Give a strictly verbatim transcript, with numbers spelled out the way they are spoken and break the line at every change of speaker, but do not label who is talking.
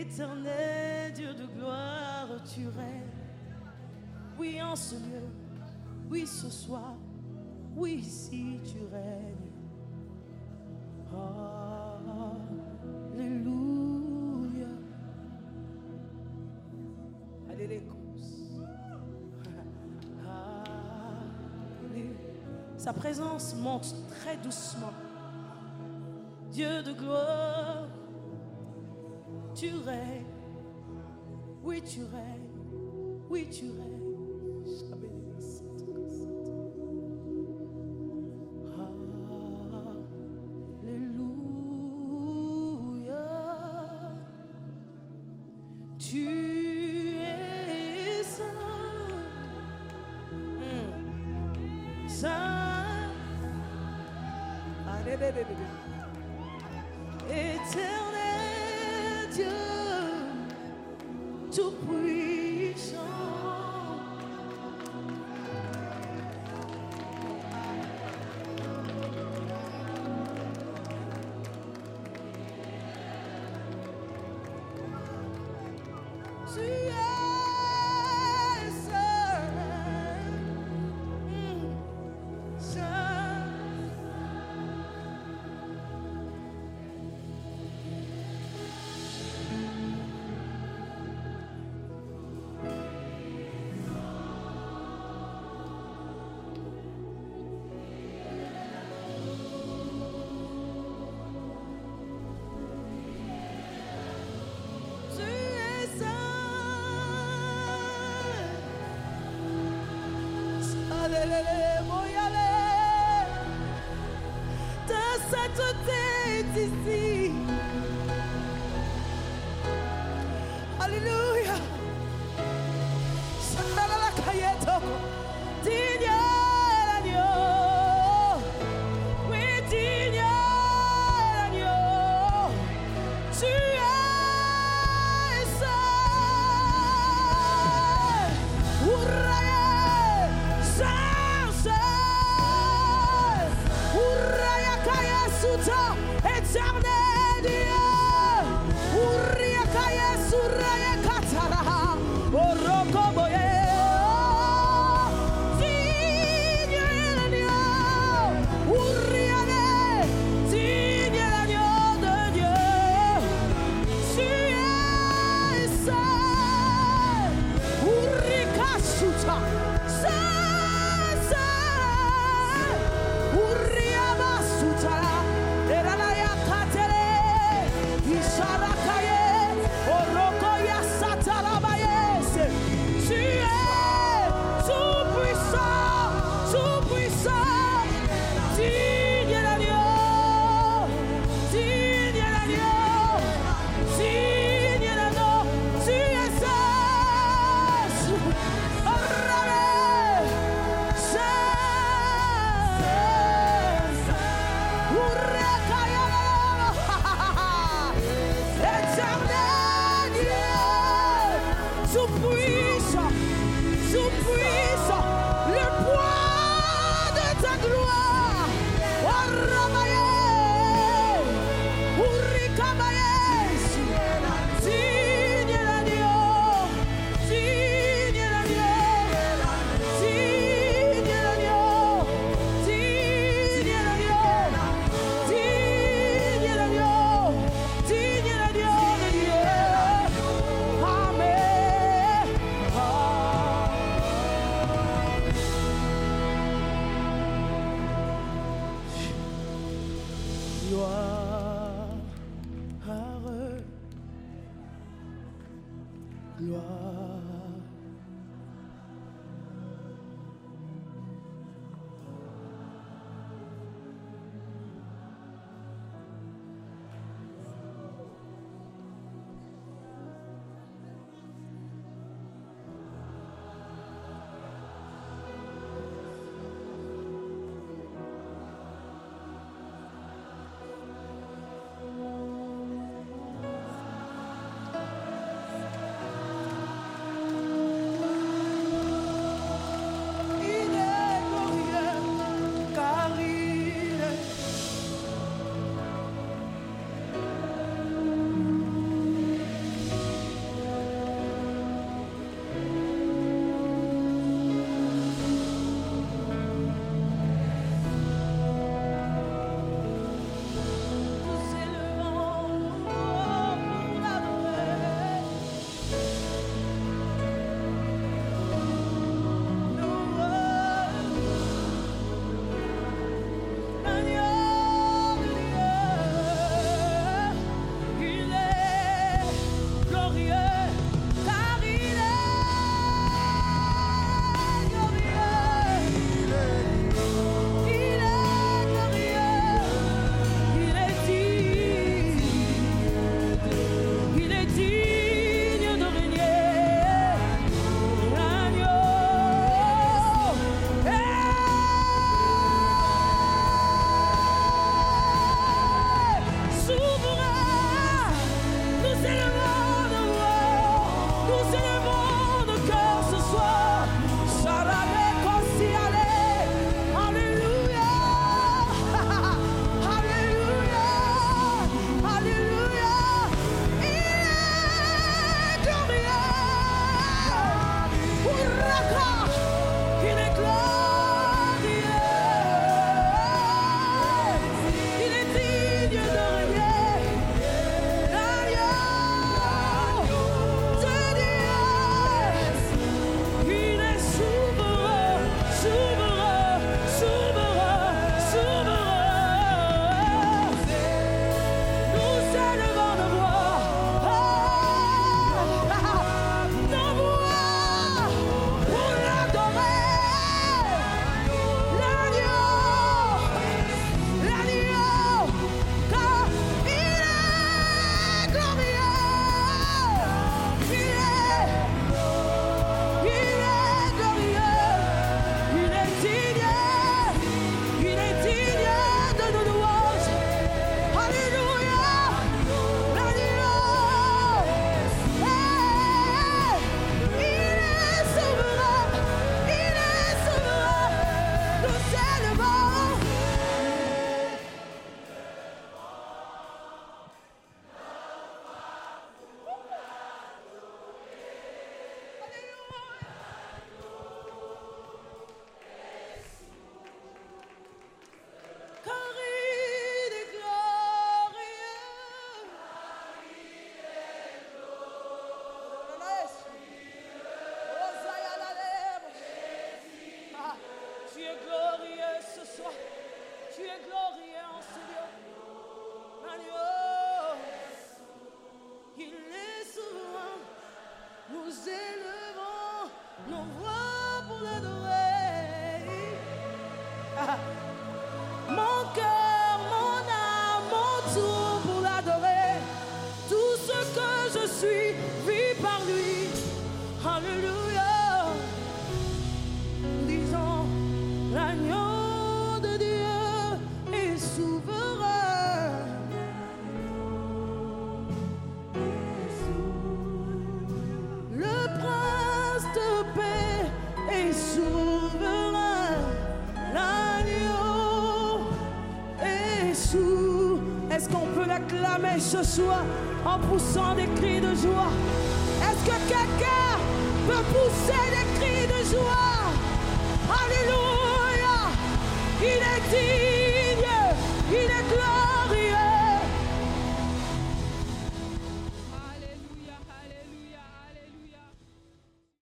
Éternel Dieu de gloire, tu règnes. Oui, en ce lieu, oui, ce soir, oui, ici tu règnes. Alléluia. Alléluia. Sa présence monte très doucement. Dieu de gloire, tu règnes. Oui, tu règnes. Oui, tu règnes. Alléluia. Tu es saint. Hmm. Saint. Allez, bébé, bébé. Éternel Dieu, tout puissant. Tu es saint, mm, saint. Tu es saint. Allez, voy aller. Ta sainteté est ici. Alléluia. Sandala kayeto. Digne l'agneau. Oui, digne l'agneau. Tu es saint. Ouraya, saint, saint. Ouraya kaya suta, éternel Dieu. Ouraya kaya suraya katara. Oroko boye. Digne l'agneau. Ouraya, digne l'agneau de Dieu. Tu es saint. Ourika suta. Saint, saint. Ouriaba suta. Eralaya katere. Isharakaye. Oroko ya satarabayese. Tu es tout puissant, tout puissant. Digne l'agneau. Digne l'agneau. Digne l'agneau. Tu es saint. Orale. Saint. Ourekaya. Éternel Dieu, tout puissant, tout puissant, le poids de ta gloire. Oramaye, Urikabaye, digne l'agneau, digne l'agneau, digne l'agneau, digne l'agneau, digne l'agneau, digne l'agneau de Dieu. Amen. Gloire, gloire. élevons nos voix pour l'adorer. Ah. Mon cœur, mon âme, mon tout pour l'adorer. Tout ce que je suis, vis par lui. Alléluia. Disons, l'agneau de Dieu est souverain. Le prince de paix est souverain. L'agneau est souverain. Est-ce qu'on peut l'acclamer ce soir en poussant des cris de joie? Est-ce que quelqu'un peut pousser des cris de